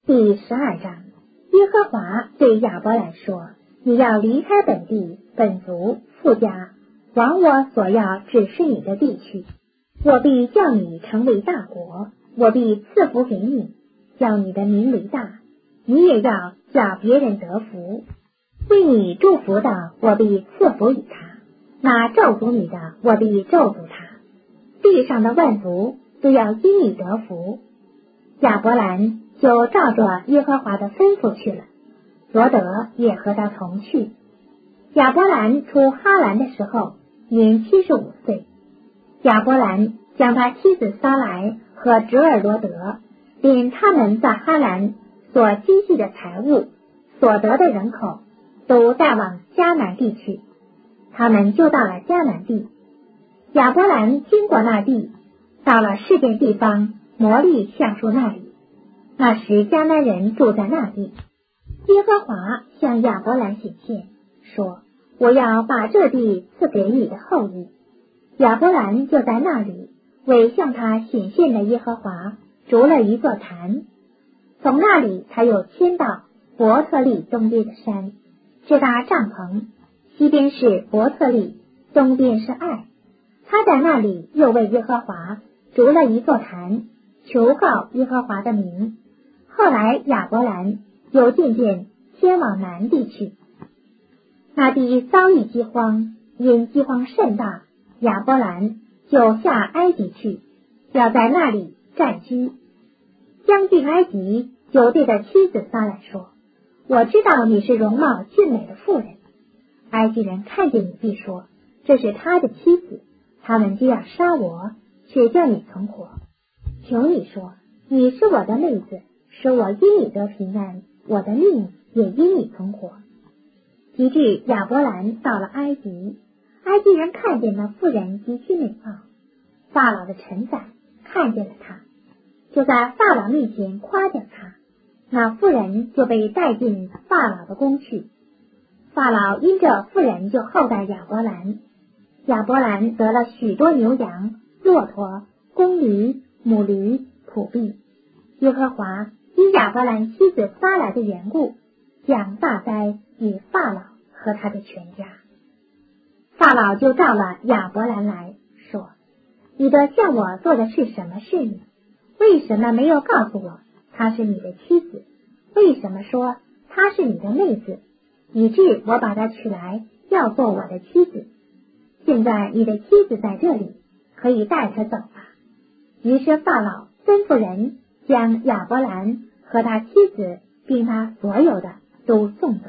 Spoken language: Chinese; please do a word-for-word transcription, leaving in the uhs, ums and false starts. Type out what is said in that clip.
第十二章，耶和华对亚伯兰说：你要离开本地、本族、父家，往我所要指示你的地去。我必叫你成为大国，我必赐福给你，叫你的名为大，你也要叫别人得福。为你祝福的，我必赐福于他；那咒诅你的，我必咒诅他。地上的万族都要因你得福。亚伯兰就照着耶和华的吩咐去了，罗得也和他同去。亚伯兰出哈兰的时候年七十五岁。亚伯兰将他妻子撒来和侄儿罗得，并他们在哈兰所积蓄的财物、所得的人口，都带往迦南地去。他们就到了迦南地。亚伯兰经过那地，到了示剑地方摩利橡树那里。那时迦南人住在那地。耶和华向亚伯兰显现，说：我要把这地赐给你的后裔。亚伯兰就在那里为向他显现的耶和华筑了一座坛。从那里他又迁到伯特利东边的山，支搭帐篷，西边是伯特利，东边是爱。他在那里又为耶和华筑了一座坛，求告耶和华的名。后来亚伯兰又渐渐迁往南地去。那地遭遇饥荒，因饥荒甚大，亚伯兰就下埃及去，要在那里暂居。将近埃及，就对他妻子撒来说：我知道你是容貌俊美的妇人。埃及人看见你，必说：这是他的妻子，他们就要杀我，却叫你存活。求你说，你是我的妹子，使我因你得平安，我的命也因你存活。及至亚伯兰到了埃及，埃及人看见那妇人极其美貌，法老的臣宰看见了他，就在法老面前夸奖他，那妇人就被带进法老的宫去。法老因这妇人就厚待亚伯兰。亚伯兰得了许多牛羊、骆驼、公驴、母驴、仆婢。耶和华因亚伯兰妻子撒来的缘故，降大灾与法老和他的全家。法老就召了亚伯兰来说：你的向我做的是什么事呢？为什么没有告诉我她是你的妻子？为什么说她是你的妹子，以致我把她娶来要做我的妻子？现在你的妻子在这里，可以带她走吧。于是法老吩咐人将亚伯兰和他妻子并他所有的都送走。